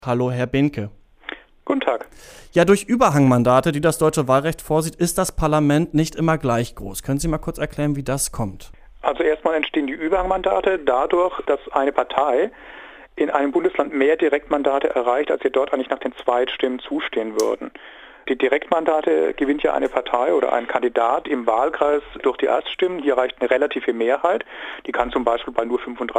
Hallo, Herr Behnke. Guten Tag. Ja, durch Überhangmandate, die das deutsche Wahlrecht vorsieht, ist das Parlament nicht immer gleich groß. Können Sie mal kurz erklären, wie das kommt? Also erstmal entstehen die Überhangmandate dadurch, dass eine Partei in einem Bundesland mehr Direktmandate erreicht, als ihr dort eigentlich nach den Zweitstimmen zustehen würden. Die Direktmandate gewinnt ja eine Partei oder ein Kandidat im Wahlkreis durch die Erststimmen. Hier reicht eine relative Mehrheit. Die kann zum Beispiel bei nur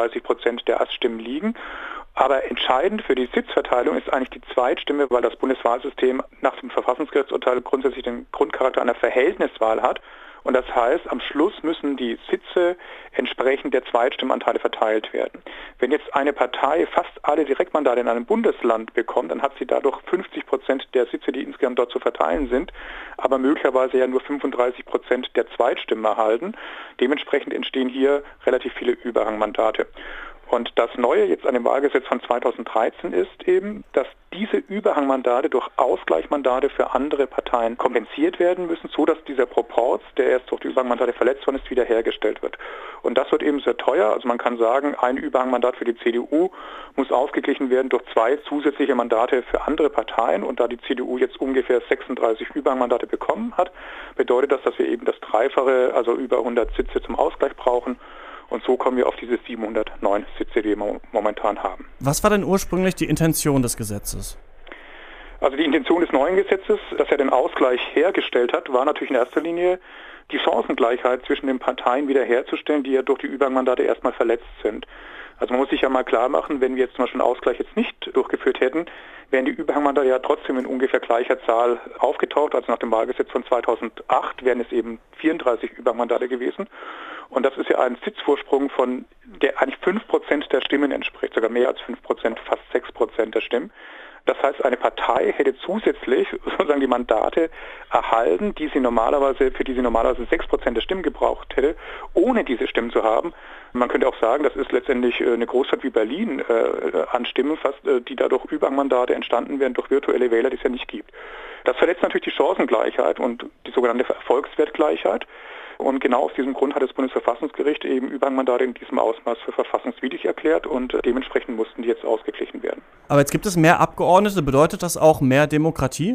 35% der Erststimmen liegen. Aber entscheidend für die Sitzverteilung ist eigentlich die Zweitstimme, weil das Bundeswahlsystem nach dem Verfassungsgerichtsurteil grundsätzlich den Grundcharakter einer Verhältniswahl hat. Und das heißt, am Schluss müssen die Sitze entsprechend der Zweitstimmenanteile verteilt werden. Wenn jetzt eine Partei fast alle Direktmandate in einem Bundesland bekommt, dann hat sie dadurch 50% der Sitze, die insgesamt dort zu verteilen sind, aber möglicherweise ja nur 35% der Zweitstimmen erhalten. Dementsprechend entstehen hier relativ viele Überhangmandate. Und das Neue jetzt an dem Wahlgesetz von 2013 ist eben, dass diese Überhangmandate durch Ausgleichsmandate für andere Parteien kompensiert werden müssen, so dass dieser Proporz, der erst durch die Überhangmandate verletzt worden ist, wiederhergestellt wird. Und das wird eben sehr teuer. Also man kann sagen, ein Überhangmandat für die CDU muss ausgeglichen werden durch 2 zusätzliche Mandate für andere Parteien. Und da die CDU jetzt ungefähr 36 Überhangmandate bekommen hat, bedeutet das, dass wir eben das Dreifache, also über 100 Sitze zum Ausgleich brauchen. Und so kommen wir auf diese 709 Sitze, die wir momentan haben. Was war denn ursprünglich die Intention des Gesetzes? Also die Intention des neuen Gesetzes, das ja den Ausgleich hergestellt hat, war natürlich in erster Linie die Chancengleichheit zwischen den Parteien wiederherzustellen, die ja durch die Überhangmandate erstmal verletzt sind. Also man muss sich ja mal klar machen, wenn wir jetzt zum Beispiel einen Ausgleich jetzt nicht durchgeführt hätten, wären die Überhangmandate ja trotzdem in ungefähr gleicher Zahl aufgetaucht. Also nach dem Wahlgesetz von 2008 wären es eben 34 Überhangmandate gewesen. Und das ist ja ein Sitzvorsprung von, der eigentlich 5% der Stimmen entspricht, sogar mehr als 5%, fast 6% der Stimmen. Das heißt, eine Partei hätte zusätzlich sozusagen die Mandate erhalten, für die sie normalerweise 6% der Stimmen gebraucht hätte, ohne diese Stimmen zu haben. Man könnte auch sagen, das ist letztendlich eine Großstadt wie Berlin an Stimmen fast, die dadurch Überhangmandate entstanden wären durch virtuelle Wähler, die es ja nicht gibt. Das verletzt natürlich die Chancengleichheit und die sogenannte Erfolgswertgleichheit. Und genau aus diesem Grund hat das Bundesverfassungsgericht eben Überhangmandate in diesem Ausmaß für verfassungswidrig erklärt und dementsprechend mussten die jetzt ausgeglichen werden. Aber jetzt gibt es mehr Abgeordnete. Bedeutet das auch mehr Demokratie?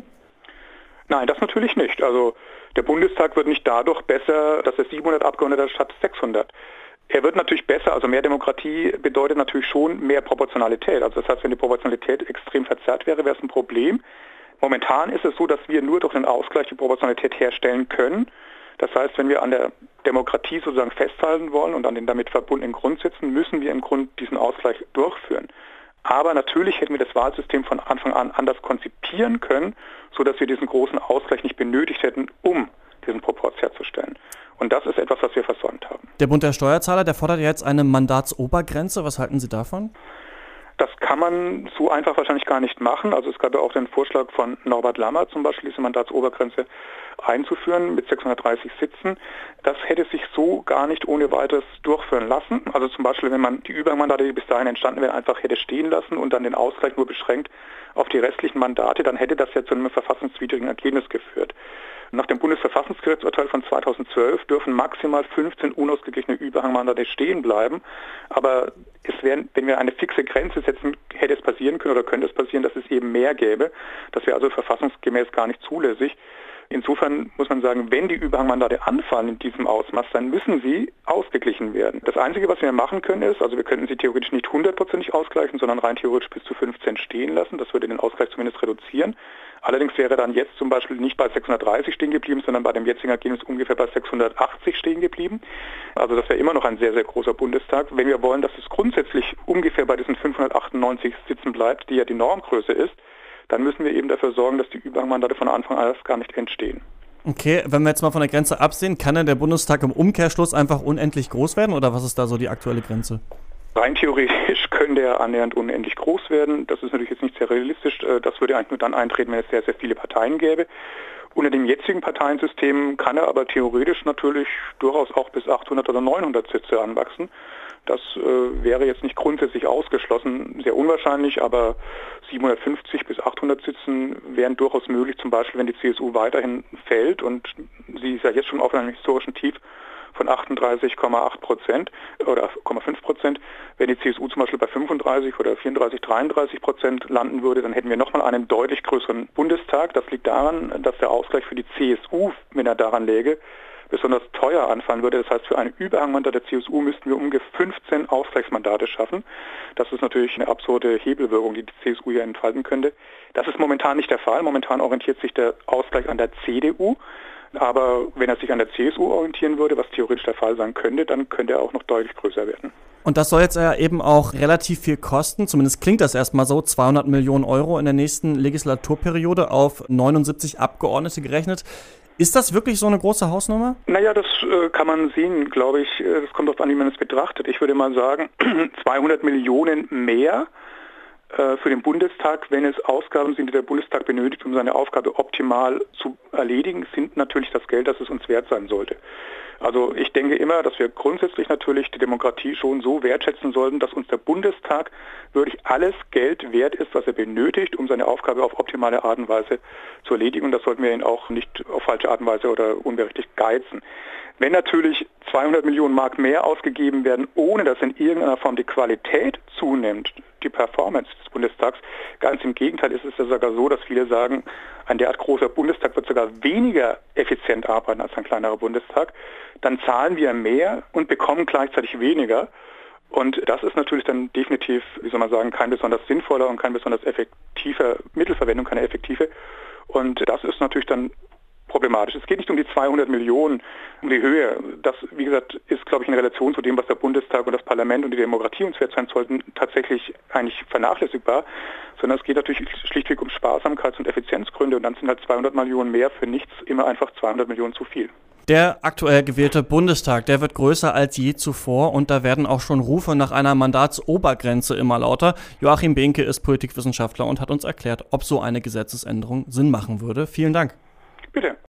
Nein, das natürlich nicht. Also der Bundestag wird nicht dadurch besser, dass er 700 Abgeordnete hat statt 600. Er wird natürlich besser, also mehr Demokratie bedeutet natürlich schon mehr Proportionalität. Also das heißt, wenn die Proportionalität extrem verzerrt wäre, wäre es ein Problem. Momentan ist es so, dass wir nur durch den Ausgleich die Proportionalität herstellen können. Das heißt, wenn wir an der Demokratie sozusagen festhalten wollen und an den damit verbundenen Grundsätzen, müssen wir im Grunde diesen Ausgleich durchführen. Aber natürlich hätten wir das Wahlsystem von Anfang an anders konzipieren können, sodass wir diesen großen Ausgleich nicht benötigt hätten, um diesen Proporz herzustellen. Und das ist etwas, was wir versäumt haben. Der Bund der Steuerzahler, der fordert ja jetzt eine Mandatsobergrenze. Was halten Sie davon? Das kann man so einfach wahrscheinlich gar nicht machen. Also es gab ja auch den Vorschlag von Norbert Lammert zum Beispiel, diese Mandatsobergrenze einzuführen mit 630 Sitzen. Das hätte sich so gar nicht ohne weiteres durchführen lassen. Also zum Beispiel, wenn man die Überhangmandate, die bis dahin entstanden wären, einfach hätte stehen lassen und dann den Ausgleich nur beschränkt auf die restlichen Mandate, dann hätte das ja zu einem verfassungswidrigen Ergebnis geführt. Nach dem Bundesverfassungsgerichtsurteil von 2012 dürfen maximal 15 unausgeglichene Überhangmandate stehen bleiben. Aber wenn wir eine fixe Grenze setzen, hätte es passieren können oder könnte es passieren, dass es eben mehr gäbe. Das wäre also verfassungsgemäß gar nicht zulässig. Insofern muss man sagen, wenn die Überhangmandate anfallen in diesem Ausmaß, dann müssen sie ausgeglichen werden. Das Einzige, was wir machen können, ist, also wir könnten sie theoretisch nicht 100% ausgleichen, sondern rein theoretisch bis zu 15 stehen lassen. Das würde den Ausgleich zumindest reduzieren. Allerdings wäre dann jetzt zum Beispiel nicht bei 630 stehen geblieben, sondern bei dem jetzigen Ergebnis ungefähr bei 680 stehen geblieben. Also das wäre immer noch ein sehr, sehr großer Bundestag. Wenn wir wollen, dass es grundsätzlich ungefähr bei diesen 598 Sitzen bleibt, die ja die Normgröße ist, dann müssen wir eben dafür sorgen, dass die Überhangmandate von Anfang an erst gar nicht entstehen. Okay, wenn wir jetzt mal von der Grenze absehen, kann denn der Bundestag im Umkehrschluss einfach unendlich groß werden oder was ist da so die aktuelle Grenze? Rein theoretisch könnte er annähernd unendlich groß werden. Das ist natürlich jetzt nicht sehr realistisch. Das würde eigentlich nur dann eintreten, wenn es sehr, sehr viele Parteien gäbe. Unter dem jetzigen Parteiensystem kann er aber theoretisch natürlich durchaus auch bis 800 oder 900 Sitze anwachsen. Das wäre jetzt nicht grundsätzlich ausgeschlossen, sehr unwahrscheinlich, aber 750 bis 800 Sitzen wären durchaus möglich, zum Beispiel wenn die CSU weiterhin fällt und sie ist ja jetzt schon auf einem historischen Tief, von 38,8% oder 0,5%. Wenn die CSU zum Beispiel bei 35 oder 34, 33% landen würde, dann hätten wir nochmal einen deutlich größeren Bundestag. Das liegt daran, dass der Ausgleich für die CSU, wenn er daran läge, besonders teuer anfallen würde. Das heißt, für ein Überhangmandat der CSU müssten wir ungefähr 15 Ausgleichsmandate schaffen. Das ist natürlich eine absurde Hebelwirkung, die die CSU hier entfalten könnte. Das ist momentan nicht der Fall. Momentan orientiert sich der Ausgleich an der CDU. Aber wenn er sich an der CSU orientieren würde, was theoretisch der Fall sein könnte, dann könnte er auch noch deutlich größer werden. Und das soll jetzt ja eben auch relativ viel kosten, zumindest klingt das erstmal so, 200 Millionen Euro in der nächsten Legislaturperiode auf 79 Abgeordnete gerechnet. Ist das wirklich so eine große Hausnummer? Naja, das kann man sehen, glaube ich. Das kommt darauf an, wie man es betrachtet. Ich würde mal sagen, 200 Millionen mehr für den Bundestag, wenn es Ausgaben sind, die der Bundestag benötigt, um seine Aufgabe optimal zu erledigen, sind natürlich das Geld, das es uns wert sein sollte. Also ich denke immer, dass wir grundsätzlich natürlich die Demokratie schon so wertschätzen sollten, dass uns der Bundestag wirklich alles Geld wert ist, was er benötigt, um seine Aufgabe auf optimale Art und Weise zu erledigen. Und das sollten wir ihn auch nicht auf falsche Art und Weise oder unberechtigt geizen. Wenn natürlich 200 Millionen Mark mehr ausgegeben werden, ohne dass in irgendeiner Form die Qualität zunimmt, die Performance des Bundestags, ganz im Gegenteil ist es ja sogar so, dass viele sagen, ein derart großer Bundestag wird sogar weniger effizient arbeiten als ein kleinerer Bundestag, dann zahlen wir mehr und bekommen gleichzeitig weniger. Und das ist natürlich dann definitiv, wie soll man sagen, kein besonders sinnvoller und kein besonders effektiver Mittelverwendung, keine effektive. Und das ist natürlich dann problematisch. Es geht nicht um die 200 Millionen, um die Höhe. Das, wie gesagt, ist, glaube ich, in Relation zu dem, was der Bundestag und das Parlament und die Demokratie uns wert sein sollten, tatsächlich eigentlich vernachlässigbar, sondern es geht natürlich schlichtweg um Sparsamkeits- und Effizienzgründe und dann sind halt 200 Millionen mehr für nichts immer einfach 200 Millionen zu viel. Der aktuell gewählte Bundestag, der wird größer als je zuvor und da werden auch schon Rufe nach einer Mandatsobergrenze immer lauter. Joachim Behnke ist Politikwissenschaftler und hat uns erklärt, ob so eine Gesetzesänderung Sinn machen würde. Vielen Dank. Bitte.